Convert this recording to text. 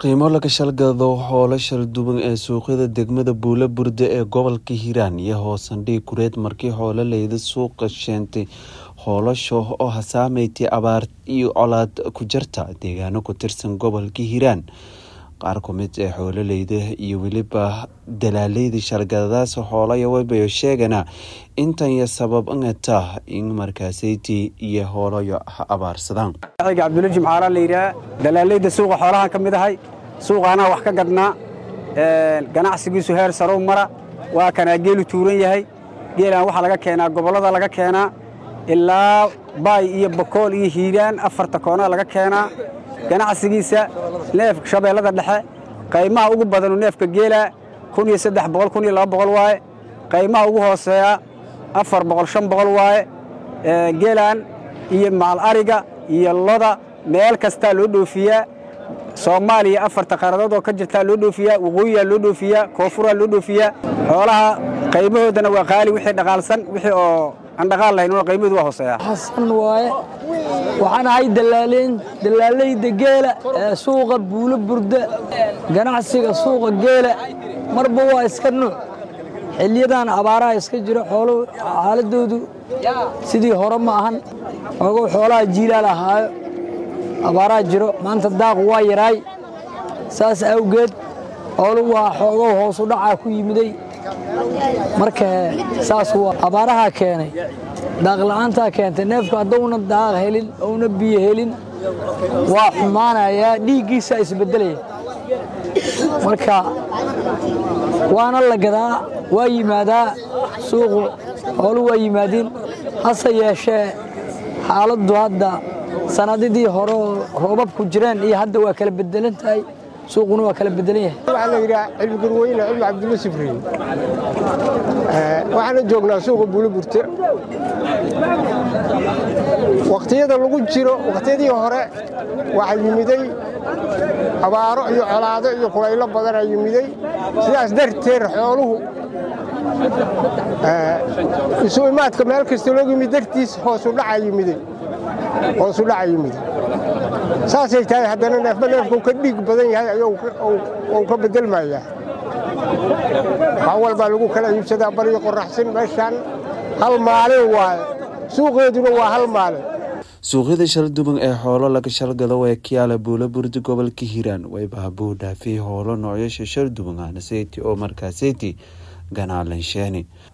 qiimo laga shalgado xoolo shal duwan ee suuqyada degmada Buulaburde ee gobolka Hiiraan iyo hoosandhig kureed markii xoololeyda suuqa sheentay xoolasho oo hasaameeyay abaar iyo colaad ku jirta deegaano ku tirsan gobolka Hiiraan qaar ka mid ah xoololeyda iyo waliba dalaaleyda shalgadaas xoolaha way sheegana intan ya sabab anta in markaasayti iyo xoolaha abaarsadaan Cabdullahi Jimcaale leeyahay dalaaleyda suuqa xoolaha kamid ahay suuqana wax ka gadnaa ganacsigiisu heer sare u mara waa kana geelu tuuran yahay geelan waxa laga keenaa gobolada laga keenaa ilaa Baay iyo Boqol iyo Hiiraan afarta koona laga keenaa ganacsigiisa neefka shabeellada dhexe qiimaha ugu badan neefka geela 1300 1200 waaye qiimaha ugu hooseeya 400 500 waaye geelan iyo maal ariga iyo loda meel kasta loo dhoofiyaa Soomaaliya afarta qaradood oo ka jirta loo dhoofiyaa waqooyiga loo dhoofiyaa koonfurta loo dhoofiyaa xoolaha qiimahoodana waa qaali wixii dhaqaalsan wixii oo aan dhaqaal lahayn oo qiimadu waa hooseeya xasan waaye waxaan ahay dalaaleyda geela suuqa Buulaburde ganacsiga suuqa geela marba waa iska nuuc xilliyadan abaaraha iska jira xoolo xaaladoodu sidii hore ma ahan xoolaha jiilaal ahaayo abaaraha jiro maanta daaq waa yaray saas awgeed xoolo waa xoogo hoos u dhaca ku yimiday marka saas waa abaaraha keenay daaq la'aanta keentay neefku hadduu daaq helin oo biyo helin waa xumaanaya dhiigiisa isbedelay marka waana la gadaa waa yimaadaa suuqu xoolo waa yimaadin hase yeeshee xaaladdu hadda sanadidii hore roobab ku jireen iyo hadda waa kala bedelan tahay suuquna waa kala bedelan yahay waxa la yiraahdaa cilmi garweyne cilmi Cabdullahi Sifriin waxaan joognaa suuqa Buulaburde waqtiyada lagu jiro waqtiyadii hore waxa yimiday abaaro iyo colaado iyo kulaylo badan ay yimiday sidaas darteed xooluhu isu imaadka meel kasta loogu yimid dartiis hoos u dhaca yimiday saasay tahay haddana neefku ka dhiig badan yahay ayuu ka bedelmayaa wax walba lagu kala iibsadaa bariyo qoraxsan meeshan hal maalin waaye suuqeeduna waa hal maalin suuqyada shal duwan ee xoolo laga shalgado way kiyaala Buulaburde gobolka Hiiraan way baabuur dhaafay xoolo noocyada shal duwan ah oo markaasayti ganaalan sheeni